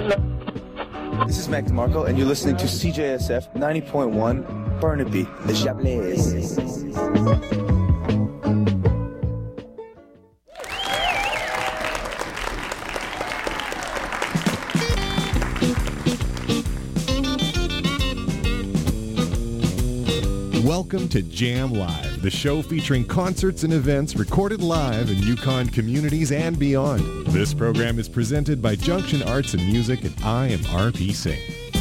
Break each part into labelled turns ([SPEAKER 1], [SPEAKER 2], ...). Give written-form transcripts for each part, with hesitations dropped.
[SPEAKER 1] This is Mac DeMarco, and you're listening to CJSF 90.1 Burnaby, the Chablais.
[SPEAKER 2] Welcome to Jam Live, the show featuring concerts and events recorded live in Yukon communities and beyond. This program is presented by Junction Arts and Music, and I am RP Singh.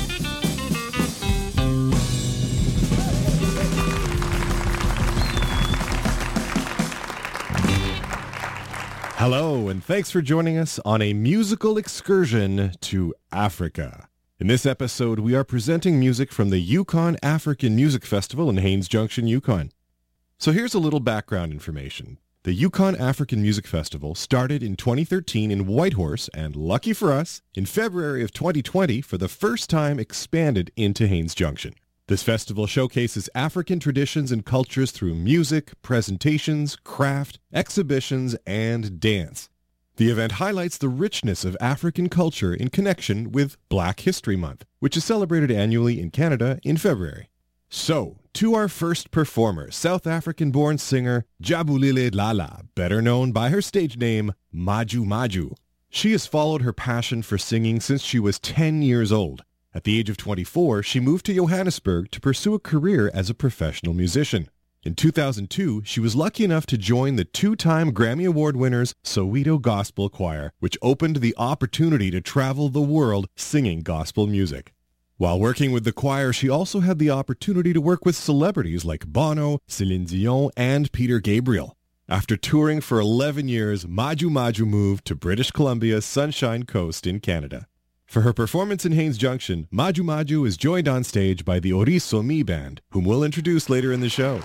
[SPEAKER 2] Hello, and thanks for joining us on a musical excursion to Africa. In this episode, we are presenting music from the Yukon African Music Festival in Haines Junction, Yukon. So here's a little background information. The Yukon African Music Festival started in 2013 in Whitehorse, and lucky for us, in February of 2020, for the first time expanded into Haines Junction. This festival showcases African traditions and cultures through music, presentations, craft, exhibitions, and dance. The event highlights the richness of African culture in connection with Black History Month, which is celebrated annually in Canada in February. So, to our first performer, South African-born singer Jabulile Lala, better known by her stage name Maju Maju. She has followed her passion for singing since she was 10 years old. At the age of 24, she moved to Johannesburg to pursue a career as a professional musician. In 2002, she was lucky enough to join the two-time Grammy Award winners Soweto Gospel Choir, which opened the opportunity to travel the world singing gospel music. While working with the choir, she also had the opportunity to work with celebrities like Bono, Celine Dion, and Peter Gabriel. After touring for 11 years, Maju Maju moved to British Columbia's Sunshine Coast in Canada. For her performance in Haines Junction, Maju Maju is joined on stage by the Oriso Mi Band, whom we'll introduce later in the show.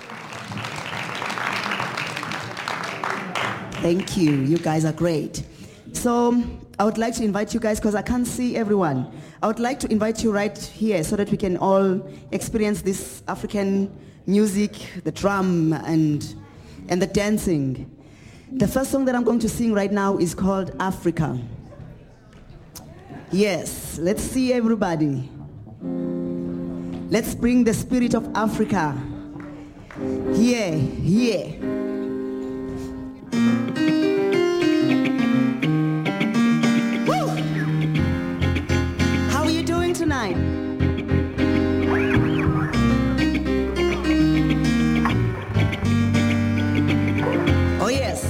[SPEAKER 3] Thank you. You guys are great. So I would like to invite you guys, because I can't see everyone. I would like to invite you right here so that we can all experience this African music, the drum and the dancing. The first song that I'm going to sing right now is called Africa. Yes, let's see everybody. Let's bring the spirit of Africa. Here. Woo! How are you doing tonight? Oh yes.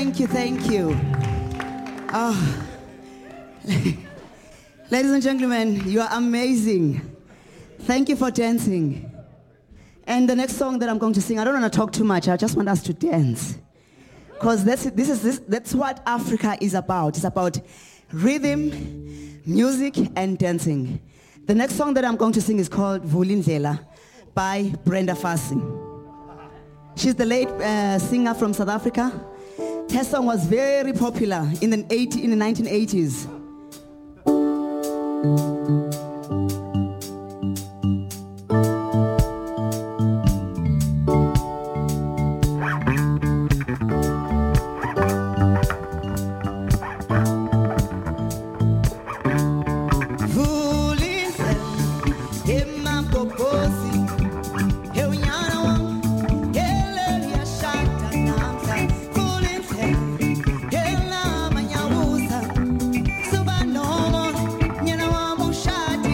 [SPEAKER 3] Thank you. Oh. Ladies and gentlemen, you are amazing. Thank you for dancing. And the next song that I'm going to sing, I don't want to talk too much. I just want us to dance. Because that's what Africa is about. It's about rhythm, music, and dancing. The next song that I'm going to sing is called Vulindlela by Brenda Fassie. She's the late singer from South Africa. Her song was very popular in the 1980s.
[SPEAKER 4] Shut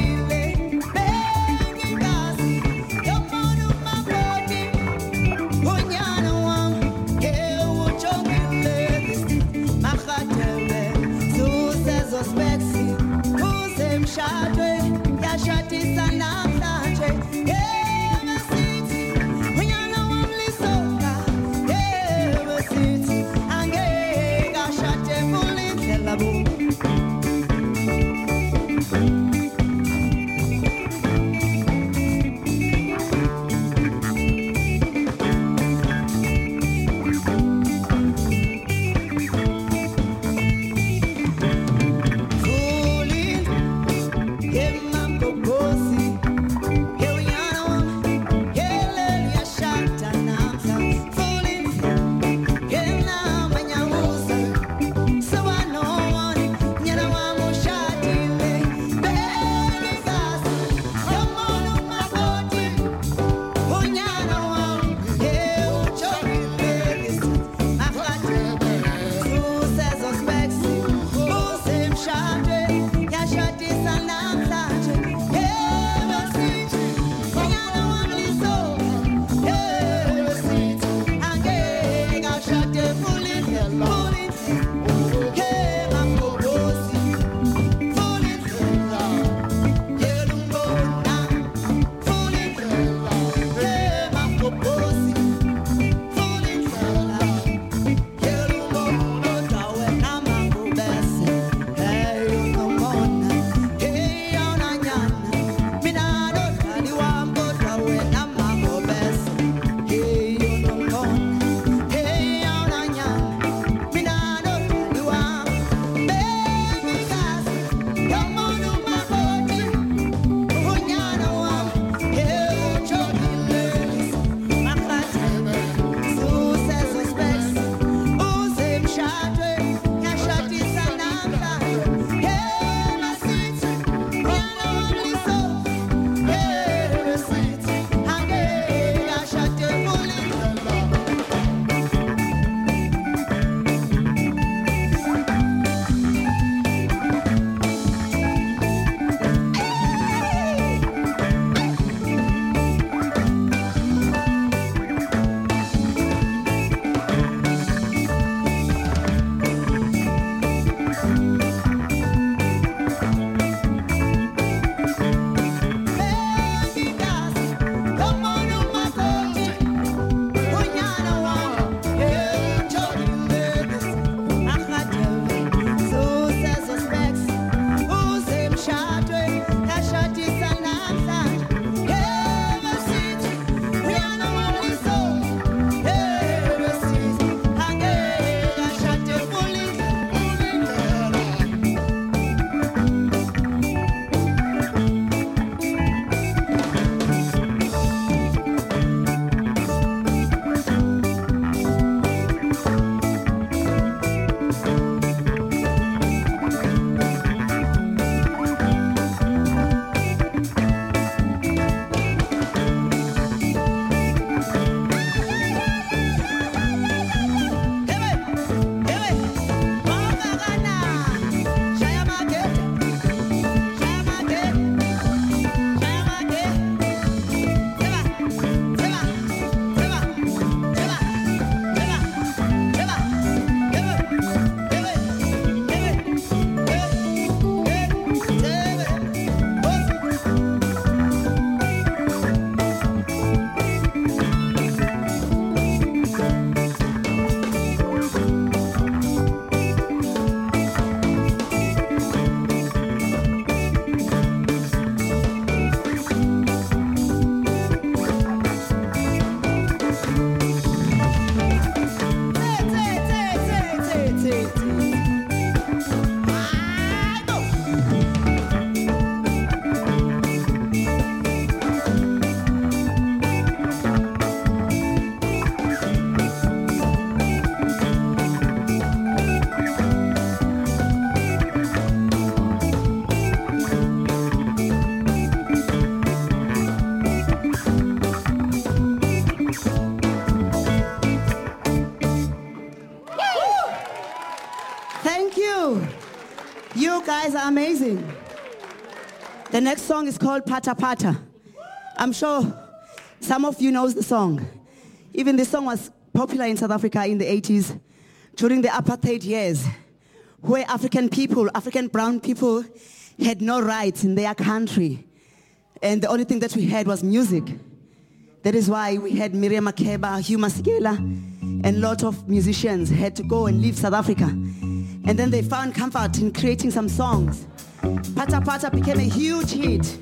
[SPEAKER 3] guys are amazing. The next song is called Pata Pata. I'm sure some of you knows the song. Even this song was popular in South Africa in the 80s during the apartheid years, where African people, African brown people, had no rights in their country. And the only thing that we had was music. That is why we had Miriam Makeba, Hugh Masekela, and a lot of musicians had to go and leave South Africa. And then they found comfort in creating some songs. Pata Pata became a huge hit.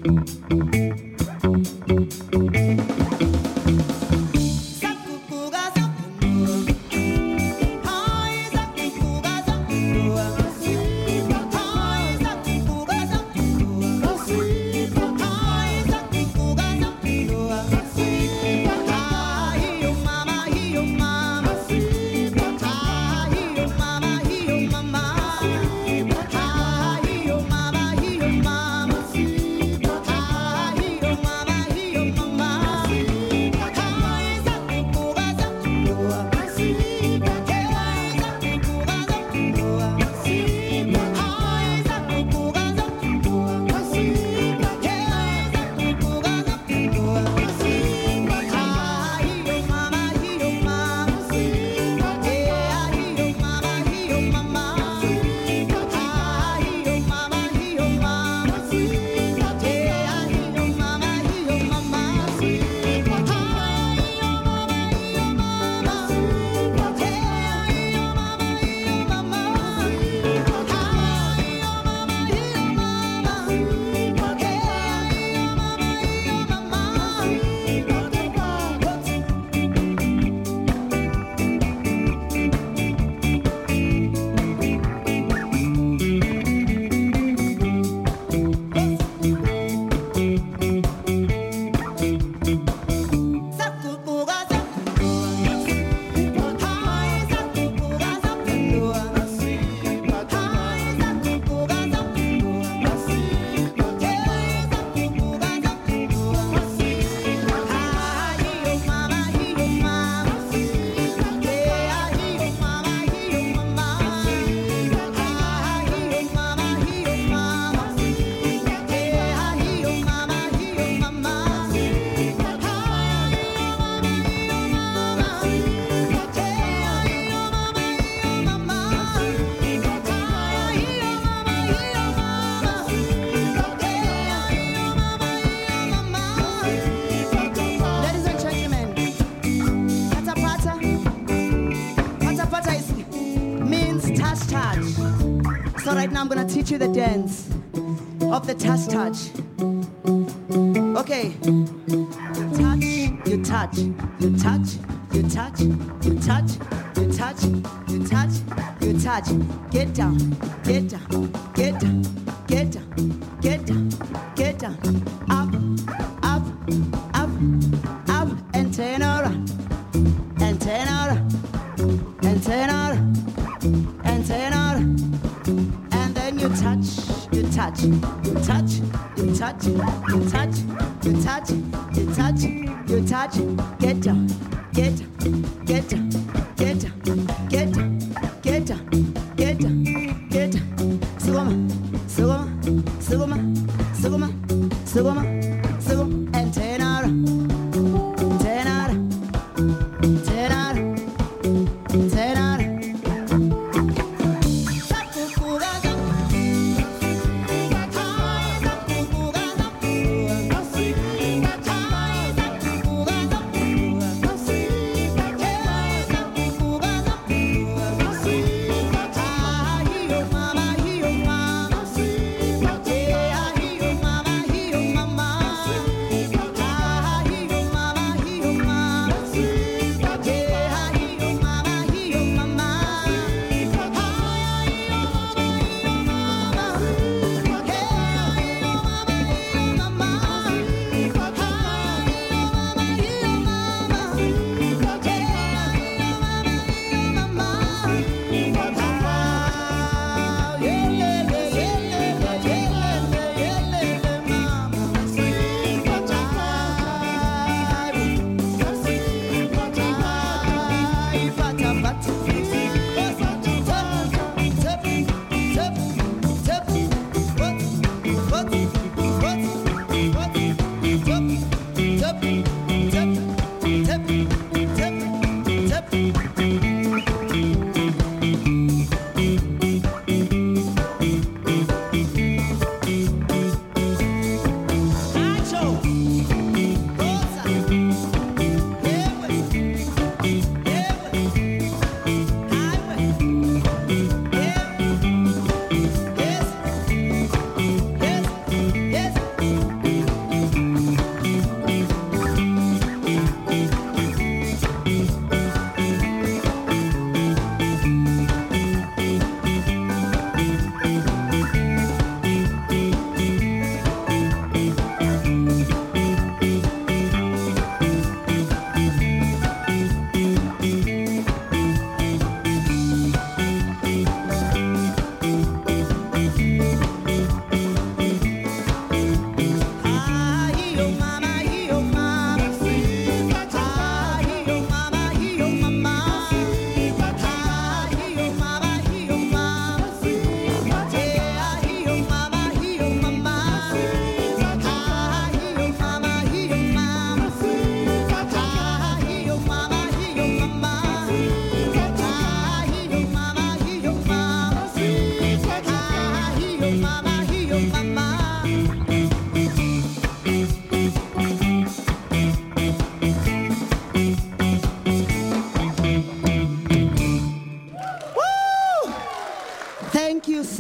[SPEAKER 3] So right now I'm going to teach you the dance of the touch. Okay. You touch, you touch, you touch, you touch, you touch, you touch, you touch. Get down, get down, get down, get down, get down, get down. Up, up, up, up, and turn around, and turn around, and turn around, and turn around. And then you touch, you touch, you touch, you touch, you touch, you touch, you touch, you touch. Get down, get down, get down, get down, get down, get down, get down, get down. Sugoma, sugoma, sugoma, sugoma, sugoma, sugoma, and turn around, turn around, turn around, turn around.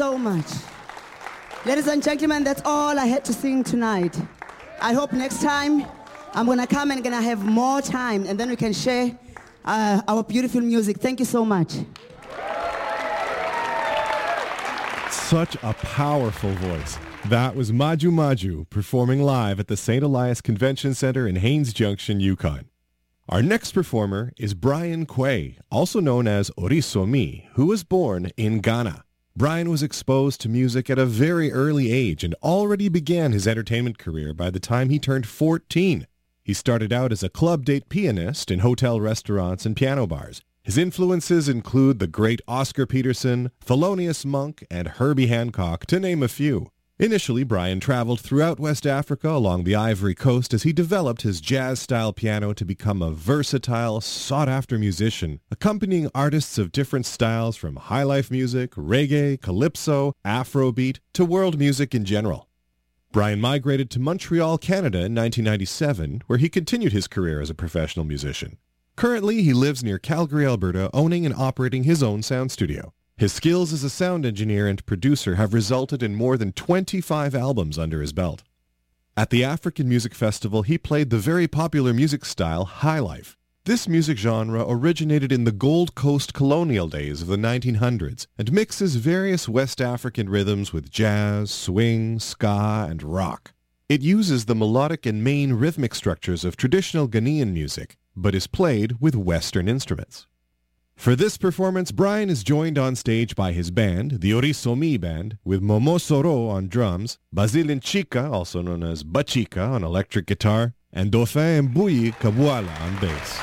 [SPEAKER 3] so much. Ladies and gentlemen, that's all I had to sing tonight. I hope next time I'm going to come and going to have more time, and then we can share our beautiful music. Thank you so much.
[SPEAKER 2] Such a powerful voice. That was Maju Maju performing live at the St. Elias Convention Center in Haines Junction, Yukon. Our next performer is Brian Quay, also known as Orisomi, who was born in Ghana. Brian was exposed to music at a very early age and already began his entertainment career by the time he turned 14. He started out as a club date pianist in hotel restaurants and piano bars. His influences include the great Oscar Peterson, Thelonious Monk, and Herbie Hancock, to name a few. Initially, Brian traveled throughout West Africa along the Ivory Coast as he developed his jazz-style piano to become a versatile, sought-after musician, accompanying artists of different styles from highlife music, reggae, calypso, Afrobeat, to world music in general. Brian migrated to Montreal, Canada in 1997, where he continued his career as a professional musician. Currently, he lives near Calgary, Alberta, owning and operating his own sound studio. His skills as a sound engineer and producer have resulted in more than 25 albums under his belt. At the African Music Festival, he played the very popular music style highlife. This music genre originated in the Gold Coast colonial days of the 1900s and mixes various West African rhythms with jazz, swing, ska, and rock. It uses the melodic and main rhythmic structures of traditional Ghanaian music, but is played with Western instruments. For this performance, Brian is joined on stage by his band, the Orisomi Band, with Momo Soro on drums, Basile Nchika, also known as Bachika, on electric guitar, and Dauphin Mbuyi Kabwala on bass.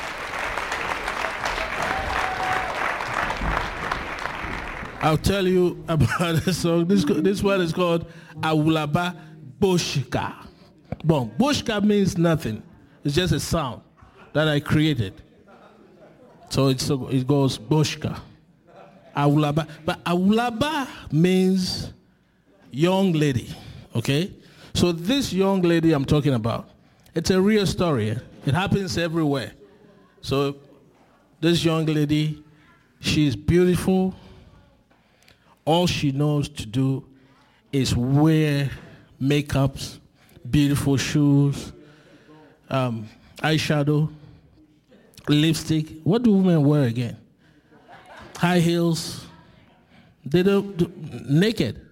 [SPEAKER 4] I'll tell you about this song. This one is called Awulaba Boshka. Bon, Boshka means nothing. It's just a sound that I created. So it goes Boshka. Awulaba. But Awulaba means young lady, okay? So this young lady I'm talking about, it's a real story. It happens everywhere. So this young lady, she's beautiful. All she knows to do is wear makeups, beautiful shoes, eyeshadow, lipstick. What do women wear again? High heels. They don't naked.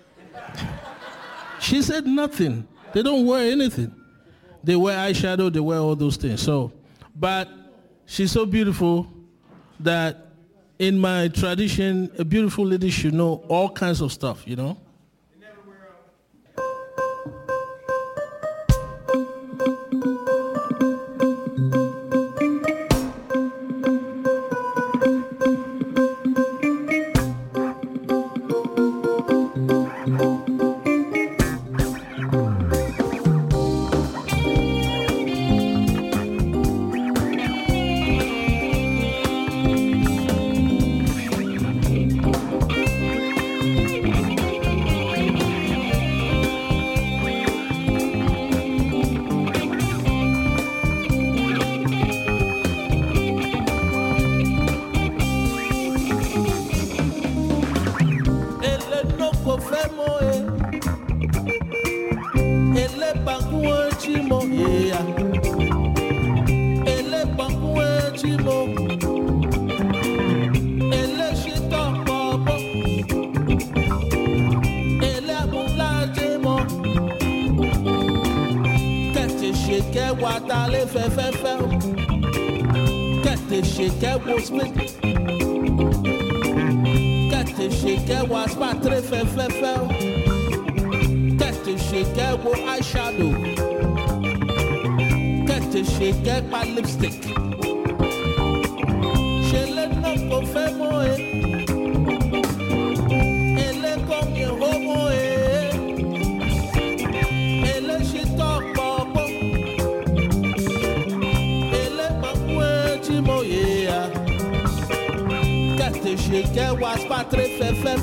[SPEAKER 4] She said nothing. They don't wear anything. They wear eyeshadow, they wear all those things. So, but she's so beautiful that in my tradition, a beautiful lady should know all kinds of stuff, you know? Lipstick. She let no go femo ele come your homo ele she talk bobo ele bakwe chimo yeah. Kate she get was patre fe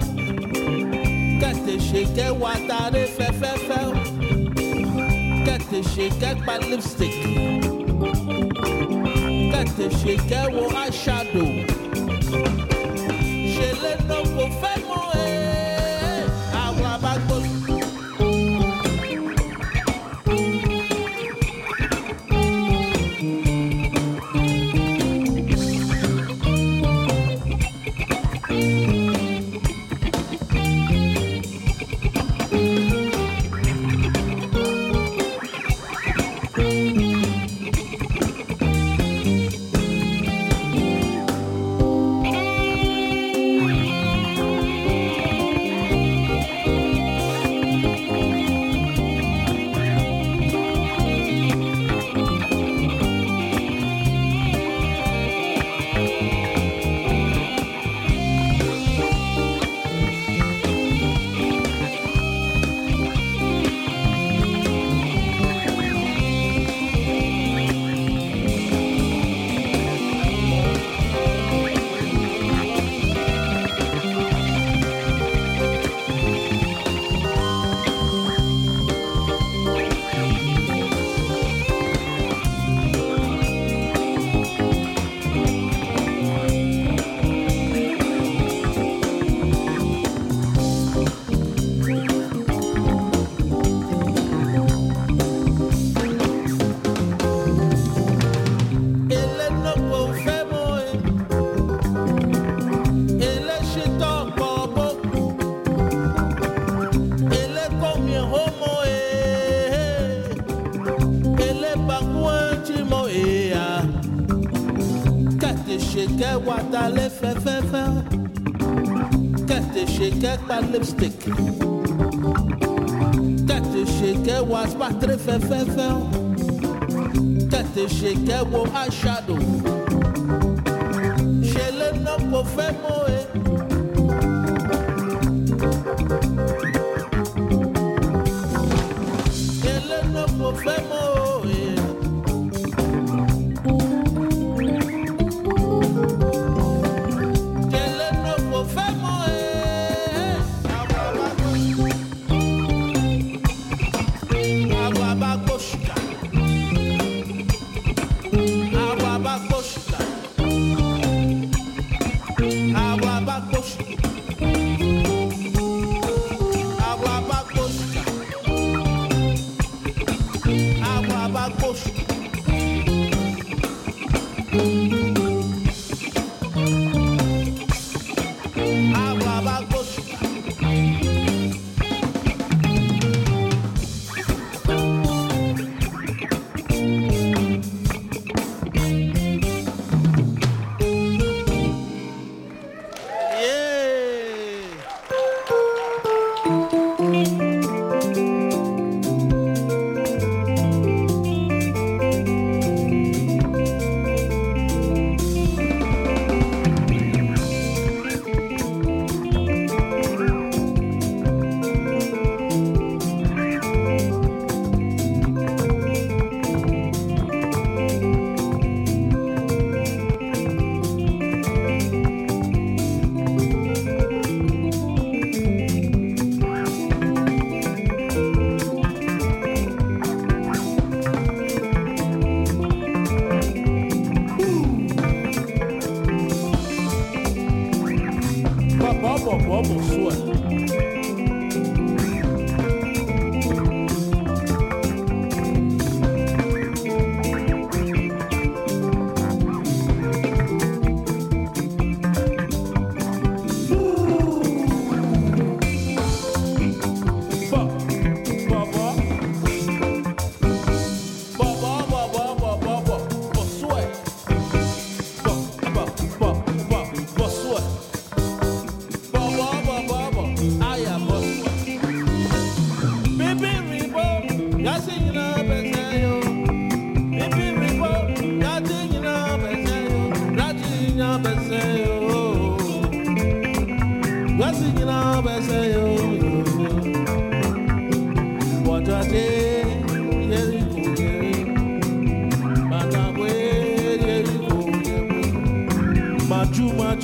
[SPEAKER 4] Kate she get what are fe Kate she get my lipstick. She get eyeshadow. She let no go femo Kete shake watale fe. Kete shake pa lipstick. Kete shake was patre fe. Kete shake wo eyeshadow. Shele no po fe moe. Shele no po fe moe.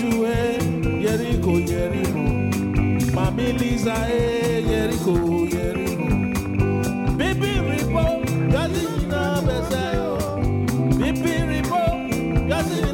[SPEAKER 5] Yeriko, Mami Lisa, Yeriko, Yeriko.